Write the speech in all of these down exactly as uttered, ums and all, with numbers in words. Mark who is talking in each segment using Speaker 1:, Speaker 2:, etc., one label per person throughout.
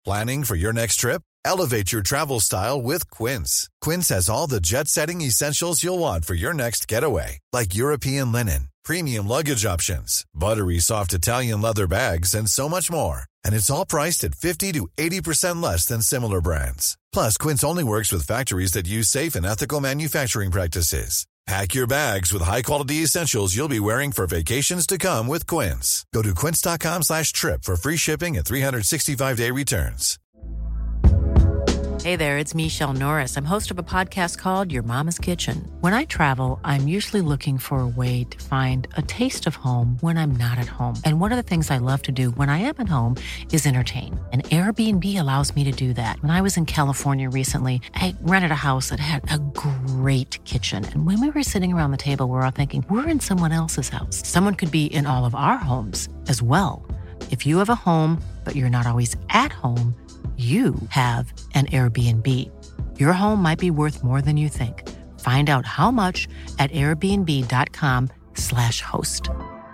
Speaker 1: Planning for your next trip? Elevate your travel style with Quince. Quince has all the jet-setting essentials you'll want for your next getaway, like European linen, premium luggage options, buttery soft Italian leather bags, and so much more. And it's all priced at fifty to eighty percent less than similar brands. Plus, Quince only works with factories that use safe and ethical manufacturing practices. Pack your bags with high-quality essentials you'll be wearing for vacations to come with Quince. Go to quince.com slash trip for free shipping and three sixty-five day returns.
Speaker 2: Hey there, it's Michelle Norris. I'm host of a podcast called Your Mama's Kitchen. When I travel, I'm usually looking for a way to find a taste of home when I'm not at home. And one of the things I love to do when I am at home is entertain. And Airbnb allows me to do that. When I was in California recently, I rented a house that had a great kitchen. And when we were sitting around the table, we were all thinking, we're in someone else's house. Someone could be in all of our homes as well. If you have a home, but you're not always at home, you have an Airbnb. Your home might be worth more than you think. Find out how much at airbnb.com slash host.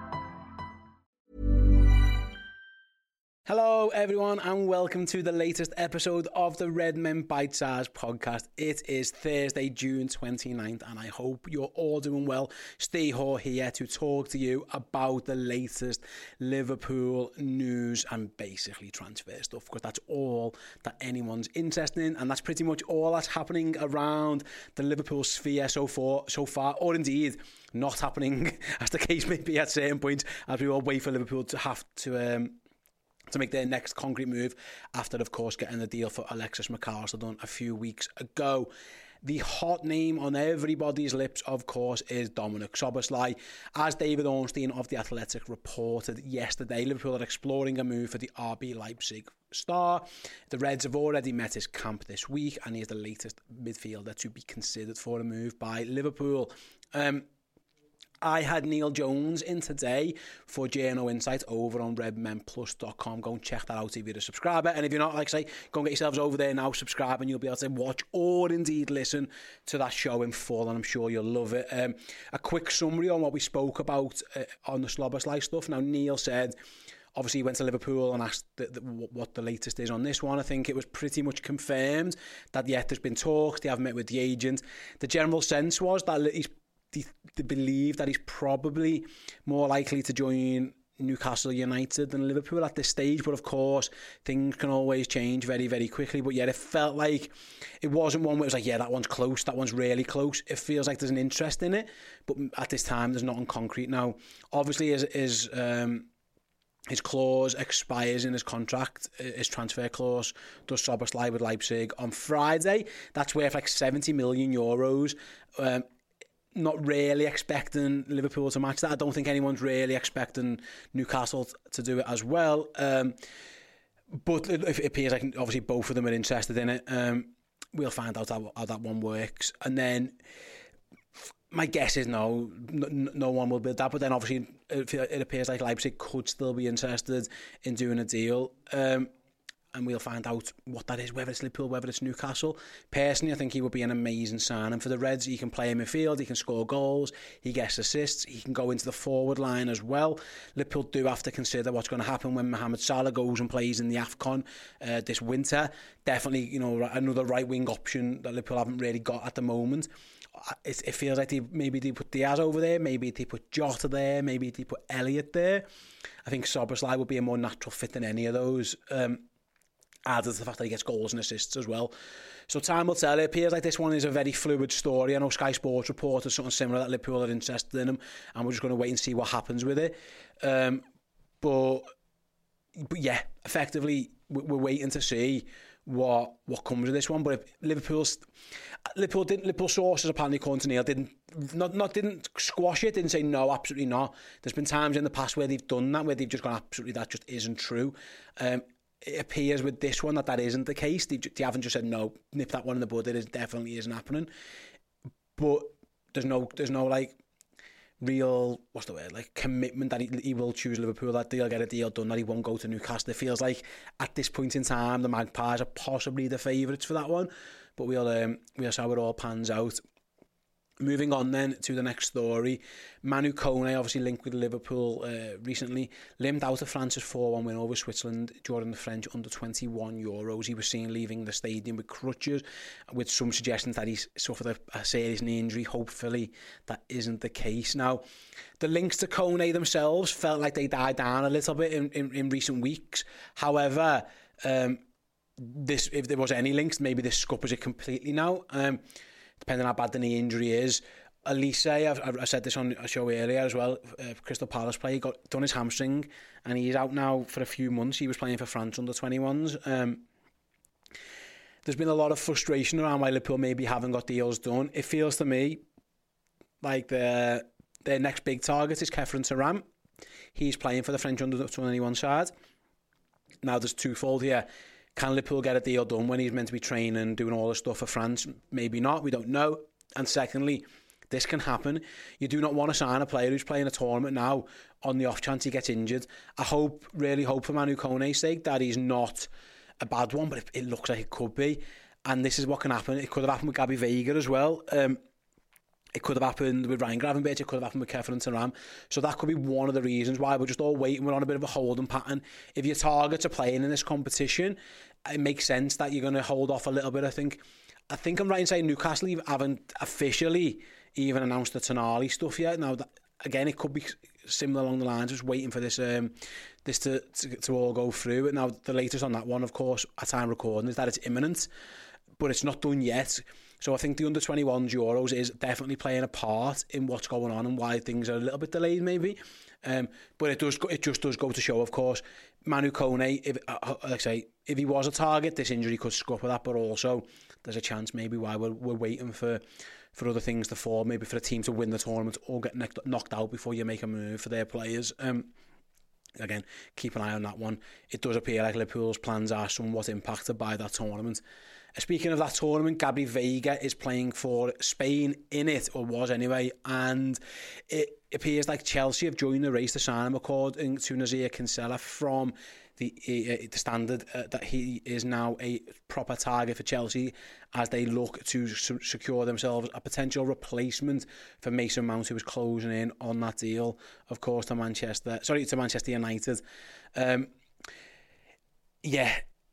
Speaker 3: Hello, everyone, and welcome to the latest episode of the Redmen Bite Size podcast. It is Thursday, June twenty-ninth, and I hope you're all doing well. Stay here to talk to you about the latest Liverpool news and basically transfer stuff, because that's all that anyone's interested in, and that's pretty much all that's happening around the Liverpool sphere so far, so far, or indeed not happening, as the case may be at certain points, as we all wait for Liverpool to have to... Um, to make their next concrete move after, of course, getting the deal for Alexis McAllister done a few weeks ago. The hot name on everybody's lips, of course, is Dominik Szoboszlai. As David Ornstein of The Athletic reported yesterday, Liverpool are exploring a move for the R B Leipzig star. The Reds have already met his camp this week, and he is the latest midfielder to be considered for a move by Liverpool. Um... I had Neil Jones in today for J N O Insight over on red men plus dot com. Go and check that out if you're a subscriber. And if you're not, like I say, go and get yourselves over there now, subscribe, and you'll be able to watch or indeed listen to that show in full, and I'm sure you'll love it. Um, a quick summary on what we spoke about uh, on the Szoboszlai stuff. Now, Neil said, obviously, he went to Liverpool and asked the, the, what the latest is on this one. I think it was pretty much confirmed that, yeah, there's been talks. They haven't met with the agent. The general sense was that he's They, they believe that he's probably more likely to join Newcastle United than Liverpool at this stage, but of course things can always change very very quickly. But yeah, it felt like it wasn't one where it was like, yeah, that one's close, that one's really close. It feels like there's an interest in it, but at this time there's nothing concrete. Now obviously his, his um his clause expires in his contract, his transfer clause does Szoboszlai with Leipzig on Friday. That's worth like seventy million euros. um Not really expecting Liverpool to match that. I don't think anyone's really expecting Newcastle to do it as well. Um, but it, it appears like obviously both of them are interested in it. Um, we'll find out how, how that one works. And then my guess is no, no, no one will build that. But then obviously it, it appears like Leipzig could still be interested in doing a deal. Um, and we'll find out what that is, whether it's Liverpool, whether it's Newcastle. Personally, I think he would be an amazing signing for the Reds. He can play in midfield, he can score goals, he gets assists, he can go into the forward line as well. Liverpool do have to consider what's going to happen when Mohamed Salah goes and plays in the AFCON uh, this winter. Definitely, you know, another right-wing option that Liverpool haven't really got at the moment. It, it feels like they, maybe they put Diaz over there, maybe they put Jota there, maybe they put Elliott there. I think Szoboszlai would be a more natural fit than any of those. Um, added to the fact that he gets goals and assists as well. So time will tell. It appears like this one is a very fluid story. I know Sky Sports reported something similar, that Liverpool are interested in him, and we're just going to wait and see what happens with it. Um, but, but yeah, effectively, we're waiting to see what what comes of this one. But if Liverpool's Liverpool didn't Liverpool sources apparently according to Neil didn't not not didn't squash it, didn't say no, absolutely not. There's been times in the past where they've done that, where they've just gone absolutely that just isn't true. Um, it appears with this one that that isn't the case. They, they haven't just said no, nip that one in the bud. It is, definitely isn't happening. But there's no there's no like real, what's the word, like commitment that he, he will choose Liverpool, that they'll get a deal done, that he won't go to Newcastle. It feels like at this point in time the Magpies are possibly the favourites for that one, but we'll um, we'll see how it all pans out. Moving on then to the next story, Manu Kone, obviously linked with Liverpool uh, recently, limped out of France's four one win over Switzerland during the French under twenty-one Euros. He was seen leaving the stadium with crutches, with some suggestions that he's suffered a, a serious knee injury. Hopefully that isn't the case. Now, the links to Kone themselves felt like they died down a little bit in, in, in recent weeks. However, um, this if there was any links, maybe this scuppers it completely now. Um, depending on how bad the knee injury is. Elise, I've, I've said this on a show earlier as well, uh, Crystal Palace player, he got done his hamstring and he's out now for a few months. He was playing for France under twenty-ones. Um, there's been a lot of frustration around why Liverpool maybe haven't got deals done. It feels to me like the, their next big target is Khéphren Thuram. He's playing for the French under twenty-one side. Now there's twofold here. Can Liverpool get a deal done when he's meant to be training, doing all the stuff for France? Maybe not, we don't know. And secondly, this can happen. You do not want to sign a player who's playing a tournament now on the off chance he gets injured. I hope, really hope for Manu Kone's sake that he's not a bad one, but it, it looks like it could be. And this is what can happen. It could have happened with Gabby Veiga as well. Um, It could have happened with Ryan Gravenberch, it could have happened with Khéphren Thuram. So that could be one of the reasons why we're just all waiting. We're on a bit of a holding pattern. If your targets are playing in this competition, it makes sense that you're going to hold off a little bit, I think. I think I'm right in saying Newcastle haven't officially even announced the Tonali stuff yet. Now, that, again, it could be similar along the lines, just waiting for this um, this to, to, to all go through. Now, the latest on that one, of course, at time recording, is that it's imminent, but it's not done yet. So I think the under twenty-ones Euros is definitely playing a part in what's going on and why things are a little bit delayed maybe. Um, but it does, it just does go to show, of course, Manu Kone, if, uh, like I say, if he was a target, this injury could scupper that, but also there's a chance maybe why we're, we're waiting for, for other things to fall, maybe for a team to win the tournament or get knocked out before you make a move for their players. Um, again, keep an eye on that one. It does appear like Liverpool's plans are somewhat impacted by that tournament. Speaking of that tournament, Gabby Veiga is playing for Spain in it, or was anyway, and it appears like Chelsea have joined the race to sign him, according to Nazir Kinsella from the, uh, the Standard, uh, that he is now a proper target for Chelsea as they look to su- secure themselves a potential replacement for Mason Mount, who is closing in on that deal, of course, to Manchester, sorry, to Manchester United. Um, yeah,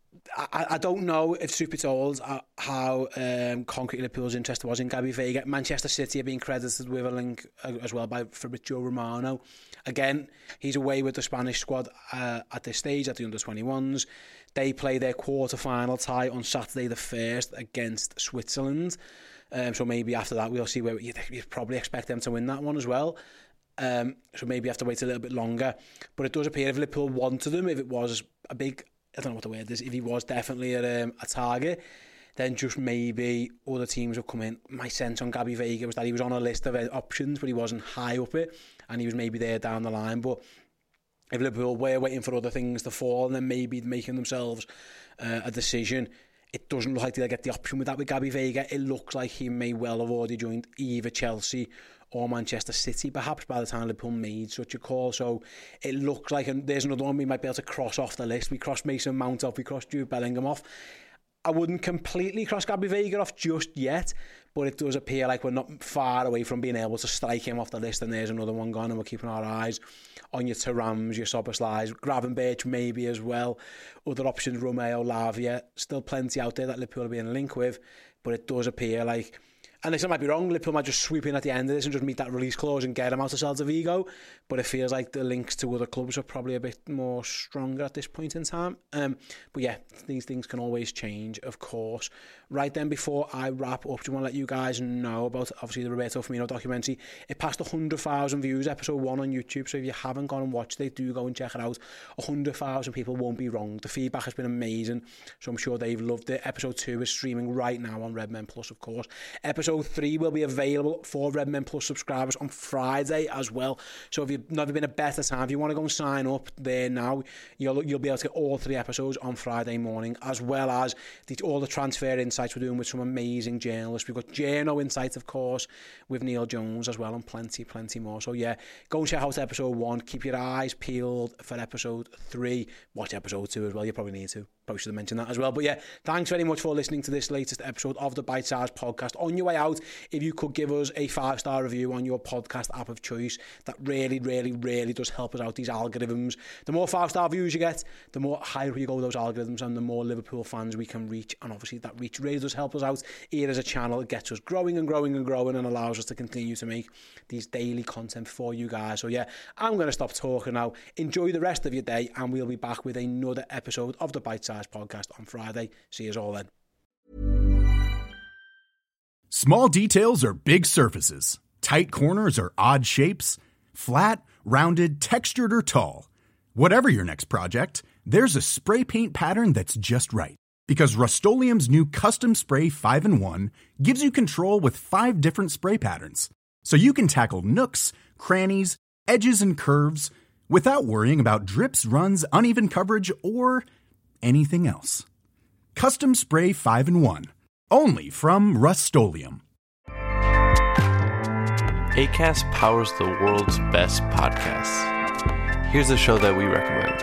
Speaker 3: I, I don't know if Super told how um, concrete Liverpool's interest was in Gabby Veiga. Manchester City are being credited with a link as well by Fabrizio Romano. Again, he's away with the Spanish squad uh, at this stage, at the under twenty-ones. They play their quarter-final tie on Saturday the first against Switzerland. Um, so maybe after that we'll see where you probably expect them to win that one as well. Um, so maybe you have to wait a little bit longer. But it does appear if Liverpool wanted them, if it was a big, I don't know what the word is, if he was definitely a, um, a target, then just maybe other teams would come in. My sense on Gabby Veiga was that he was on a list of options, but he wasn't high up it, and he was maybe there down the line. But if Liverpool were waiting for other things to fall and then maybe making themselves uh, a decision, it doesn't look like they'll get the option with that with Gabby Veiga. It looks like he may well have already joined either Chelsea or Manchester City, perhaps, by the time Liverpool made such a call. So it looks like, and there's another one we might be able to cross off the list. We crossed Mason Mount off, we crossed Jude Bellingham off. I wouldn't completely cross Gabby Veiga off just yet, but it does appear like we're not far away from being able to strike him off the list, and there's another one gone, and we're keeping our eyes on your Thurams, your Soboslais, Gravenberch maybe as well. Other options, Romeo, Lavia, still plenty out there that Liverpool will be in a link with, but it does appear like, and this might be wrong, Liverpool might just sweep in at the end of this and just meet that release clause and get him out of Celta Vigo, but it feels like the links to other clubs are probably a bit more stronger at this point in time. Um, but yeah, these things can always change, of course. Right then, before I wrap up, just want to let you guys know about, obviously, the Roberto Firmino documentary. It passed one hundred thousand views, episode one on YouTube, so if you haven't gone and watched it, do go and check it out. one hundred thousand people won't be wrong. The feedback has been amazing, so I'm sure they've loved it. Episode two is streaming right now on Redmen Plus, of course. Episode three will be available for Redmen Plus subscribers on Friday as well. So if you've never been a better time, if you want to go and sign up there now, you'll you'll be able to get all three episodes on Friday morning, as well as the, all the transfer insights we're doing with some amazing journalists. We've got Journo Insight, of course, with Neil Jones as well, and plenty, plenty more. So yeah, go and check out episode one. Keep your eyes peeled for episode three. Watch episode two as well. You probably need to. Probably should have mentioned that as well. But yeah, thanks very much for listening to this latest episode of the Bite Size Podcast. On your way way out, if you could give us a five-star review on your podcast app of choice, that really, really, really does help us out, these algorithms. The more five-star views you get, the more higher you go those algorithms, and the more Liverpool fans we can reach. And obviously that reach really does help us out here as a channel. It gets us growing and growing and growing and allows us to continue to make these daily content for you guys. So yeah, I'm going to stop talking now. Enjoy the rest of your day, and we'll be back with another episode of the Bite Size Podcast on Friday. See you all then.
Speaker 4: Small details are big surfaces. Tight corners are odd shapes. Flat, rounded, textured, or tall. Whatever your next project, there's a spray paint pattern that's just right. Because Rust-Oleum's new Custom Spray five in one gives you control with five different spray patterns. So you can tackle nooks, crannies, edges, and curves without worrying about drips, runs, uneven coverage, or anything else. Custom Spray five in one. Only from Rust-Oleum.
Speaker 5: Acast powers the world's best podcasts. Here's a show that we recommend.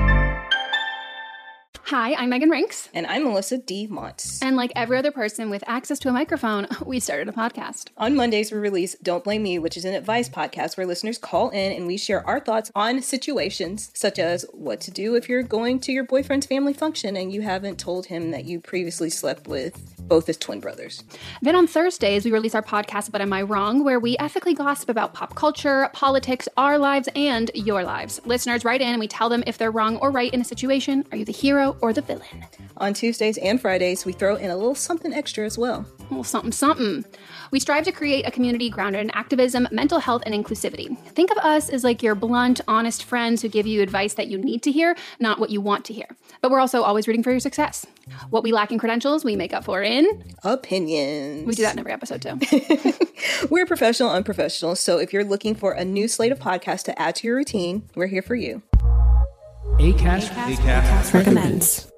Speaker 6: Hi, I'm Megan Rinks.
Speaker 7: And I'm Melissa D. Montz.
Speaker 6: And like every other person with access to a microphone, we started a podcast.
Speaker 7: On Mondays, we release Don't Blame Me, which is an advice podcast where listeners call in and we share our thoughts on situations such as what to do if you're going to your boyfriend's family function and you haven't told him that you previously slept with both his twin brothers.
Speaker 6: Then on Thursdays, we release our podcast, But Am I Wrong?, where we ethically gossip about pop culture, politics, our lives, and your lives. Listeners write in and we tell them if they're wrong or right in a situation. Are you the hero or the villain?
Speaker 7: On Tuesdays and Fridays, we throw in a little something extra as well.
Speaker 6: A little something, something. We strive to create a community grounded in activism, mental health, and inclusivity. Think of us as like your blunt, honest friends who give you advice that you need to hear, not what you want to hear. But we're also always rooting for your success. What we lack in credentials, we make up for in...
Speaker 7: opinions.
Speaker 6: We do that in every episode, too.
Speaker 7: We're professional, unprofessional, so if you're looking for a new slate of podcasts to add to your routine, we're here for you.
Speaker 8: Acast, Acast, Acast recommends.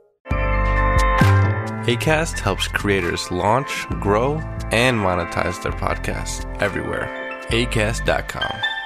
Speaker 5: Acast helps creators launch, grow, and monetize their podcasts everywhere. Acast dot com.